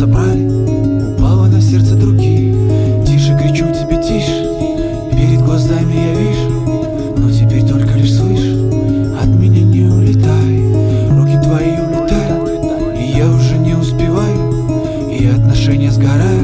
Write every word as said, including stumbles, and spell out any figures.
собрали, упало на сердце другие. Тише кричу тебе, тише, перед глазами я вижу, но теперь только лишь слышу. От меня не улетай, руки твои улетают, и я уже не успеваю, и отношения сгорают.